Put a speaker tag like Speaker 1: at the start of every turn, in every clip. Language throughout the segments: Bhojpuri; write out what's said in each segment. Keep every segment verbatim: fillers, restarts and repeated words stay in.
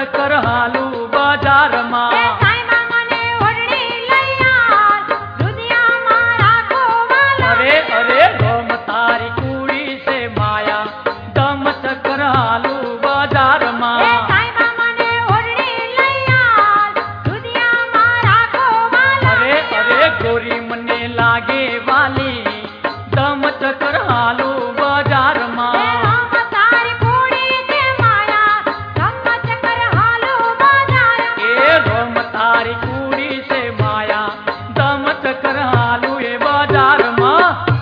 Speaker 1: चक्कर हालू बाजार मा अरे अरे रोम तारी कुड़ी से माया दम चक्कर हालू बाजार मा अरे अरे गोरी मने लागे वाली दम चक्कर हालू बाजार मा ए रोम तारी कुड़ी से माया दम चक्कर हालू ए बाजार मा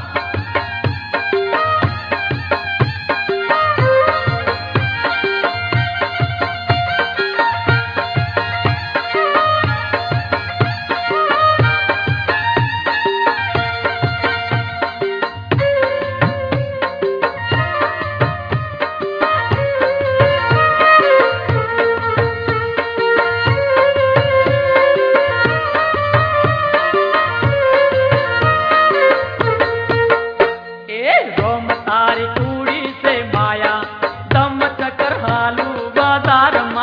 Speaker 1: रोम तारी कुड़ी से माया दम चक्कर हालू बाजार मा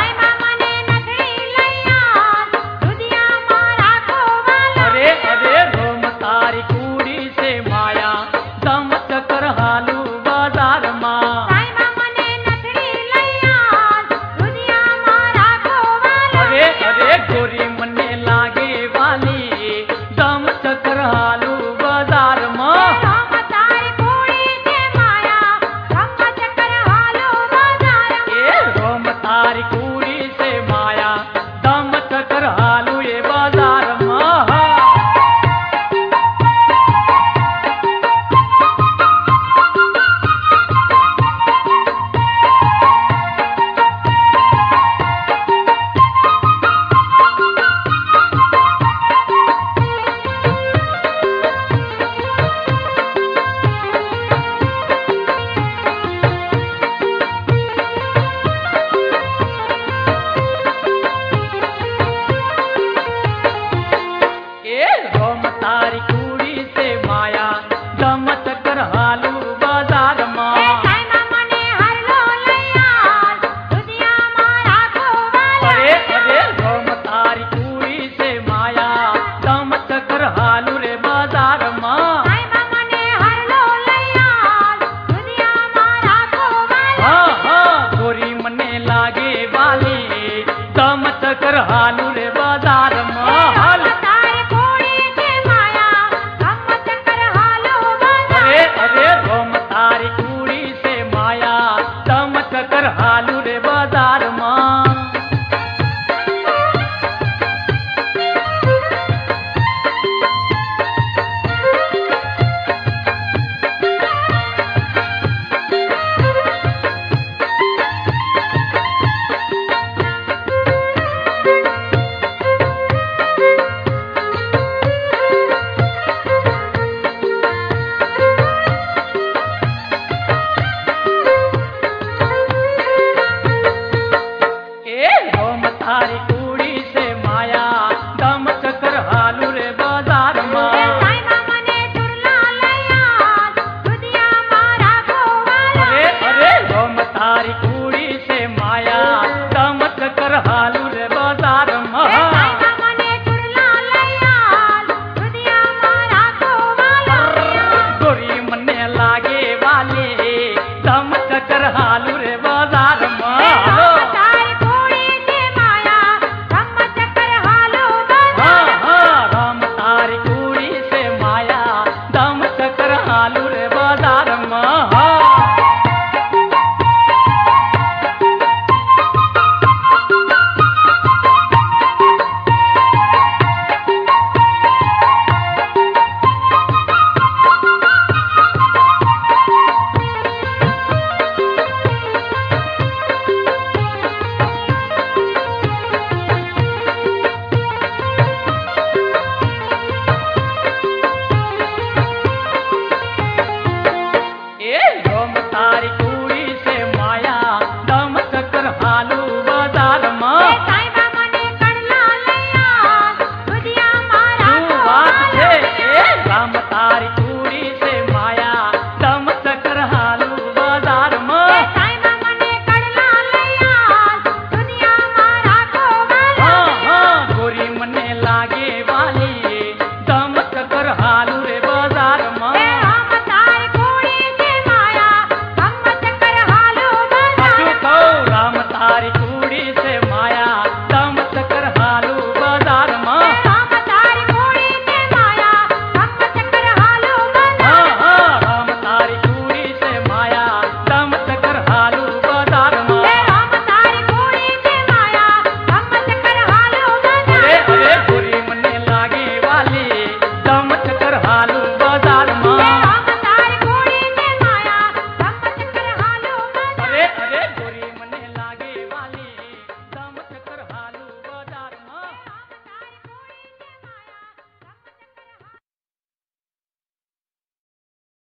Speaker 1: अरे अरे रोम तारी कुड़ी से माया दम चक्कर हालू बाजार मा अरे अरे गोरी मने लागे वाली दम चक्कर हालू बाजार मा रोम तारी कुड़ी से माया दम चक्कर हालू ये बाजार मा रोम तारी कुड़ी से माया दम चक्कर हालू बाजार मा अरे अरे रोम तारी कुड़ी से माया दम चक्कर हालू रे बाजार मा हाँ हाँ गोरी मने लागे वाली दम चक्कर हालू रे बाजार मा हाल अरे अरे रोम तारी कुड़ी से माया दम चक्कर हालू रे बाजार मा रोम तारी कुड़ी से माया दम चक्कर हालू रे बाजार मा अरे अरे रोम तारी कुड़ी से माया दम चक्कर हालू रे बाजार मा गोरी मने लागे वाले दम चक्कर हालू रे बाजार मा हालू रे बाजार मा तारी